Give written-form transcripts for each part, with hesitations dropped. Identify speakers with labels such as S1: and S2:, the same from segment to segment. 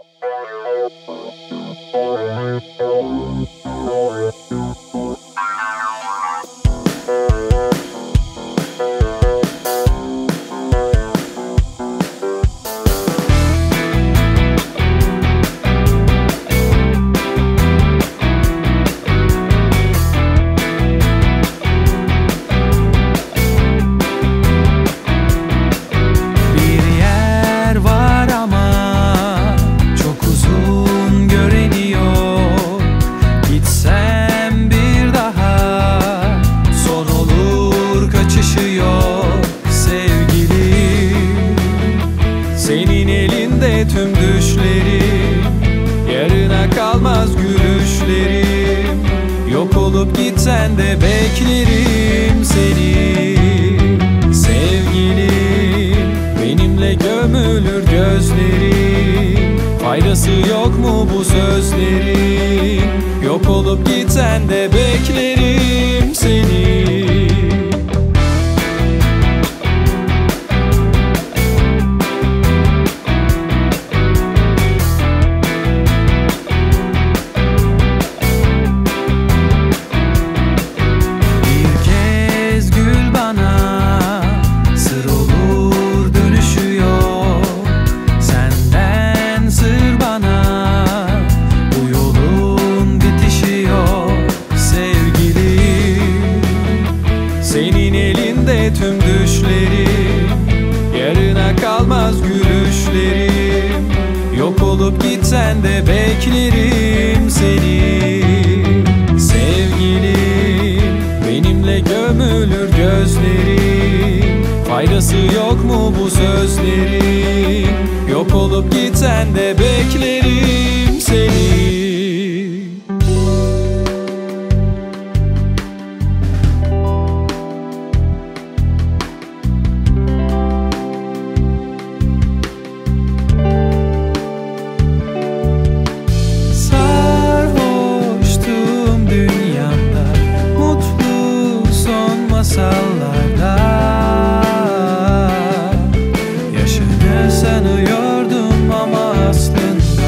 S1: Senin elinde tüm düşlerim, yarına kalmaz gülüşlerim. Yok olup gitsen de beklerim seni. Sevgilim, benimle gömülür gözlerim. Faydası yok mu bu sözlerin? Yok olup gitsen de beklerim seni. Senin elinde tüm düşlerim, yarına kalmaz gülüşlerim. Yok olup gitsen de beklerim seni. Sevgilim, benimle gömülür gözlerim. Faydası yok mu bu sözlerin? Yok olup gitsen de beklerim seni. Masallarda yaşını sanıyordum ama aslında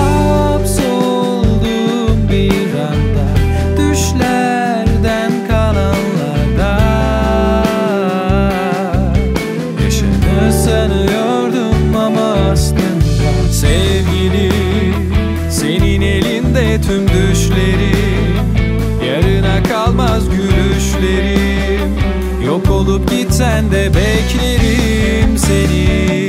S1: hapsoldum bir anda düşlerden kalanlarda. Yaşını sanıyordum ama aslında sevgilim, senin elinde tüm düşlerim, yarına kalmaz gülüşlerim. Yok olup gitsen de beklerim seni.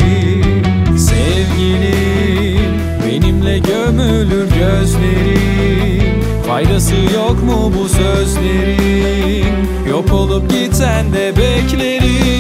S1: Sevgilim, benimle gömülür gözlerim. Faydası yok mu bu sözlerin? Yok olup gitsen de beklerim